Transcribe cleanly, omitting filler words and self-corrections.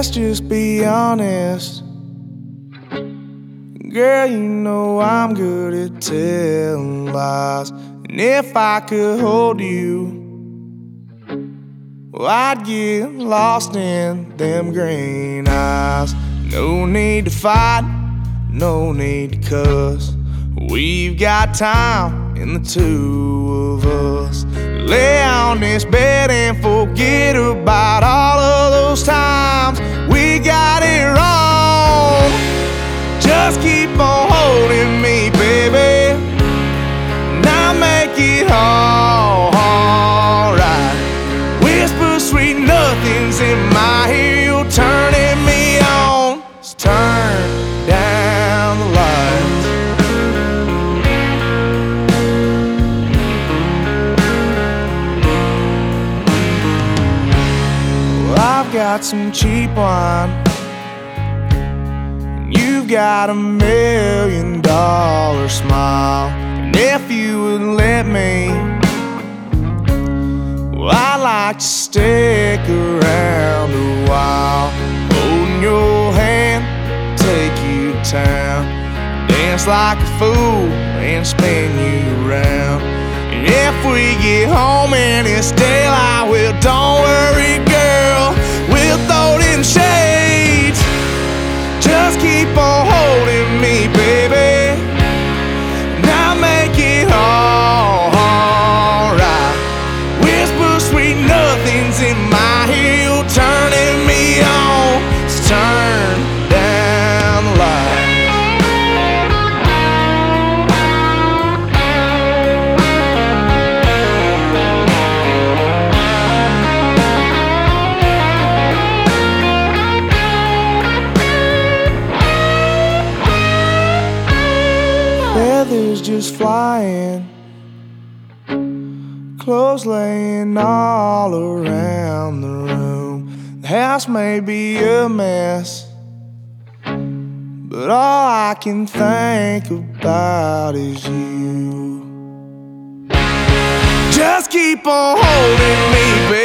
Let's just be honest. Girl, you know I'm good at telling lies. And if I could hold you, well, I'd get lost in them green eyes. No need to fight, no need to cuss. We've got time in the two of us. Lay on this bed and forget about all of those times we got it wrong. Just keep on holding me, baby, and I'll make it all right. Whisper sweet nothings in my ear, you're turning me on. So turn down the lights. Well, I've got some cheap wine, you've got $1 million smile. And if you would let me, well, I'd like to stick around a while. Holding your hand, take you to town, dance like a fool and spin you around. And if we get home and it's daylight, well, don't worry, girl, we'll throw in shades. Just keep on holding me, baby, and I'll make it all right. Whisper sweet nothings in my ear, you're turning me on. So turn down the light. Feathers just flying, clothes laying all around the room. The house may be a mess, but all I can think about is you. Just keep on holding me, baby.